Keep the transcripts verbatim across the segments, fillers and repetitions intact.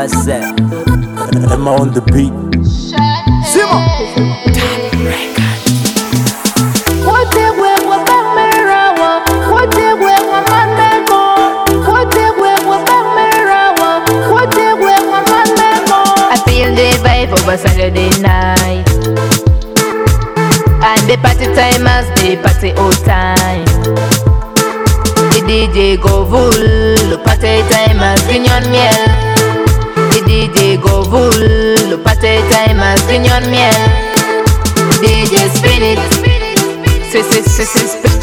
I said, am I on the beat? Zima. I feel the vibe over Saturday night, and the party time must be party all time. The D J go full, the party time must guignon miel. The D J go full, the party time must guignon miel. D J spin it, sis sis sis sis spin.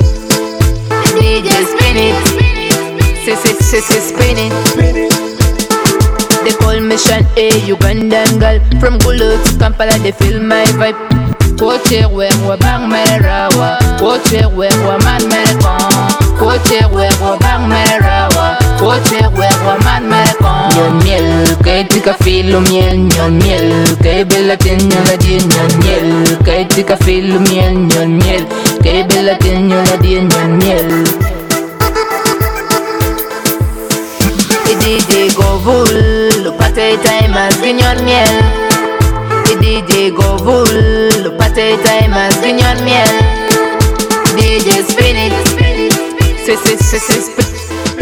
D J spin it, sis sis sis sis spin it. They call me Sean A, Ugandan girl. From Gulu to Kampala, they feel my vibe. Koche wewe bang merawa, koche wewe man merekon, koche wewe bang merawa, koche wewe man merekon. Nyon miel, kay tika filo miel, nyon miel, kay belatin nyon la din, nyon miel, kay tika filo miel, nyon miel, kay belatin nyon la din, nyon miel. The D J go full, the party time has guignon miel. The D J go full, the party time has guignon miel. D J spin it, sis sis sis sis spin.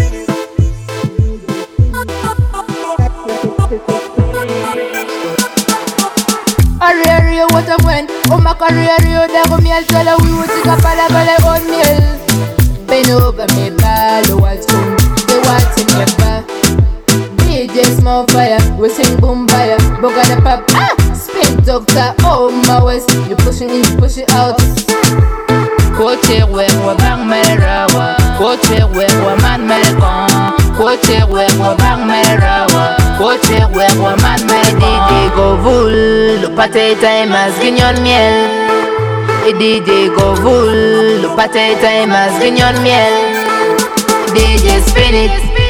Arrerio what a friend, oh my carrerio, dago miel solo we would take a palabale on miel. Bend over me, ball, what's soon, the what's in your bar. D J small fire, we sing boom fire, boga the pop, ah! Spin doctor, oh my waist, you pushing it, push it out. Koche wewe bang merawa, koche wewe man merekon, koche wewe bang merawa, koche wewe man merekon. D J go full, the party time has guignon miel. D J go full, the party time has guignon miel. D J spin it.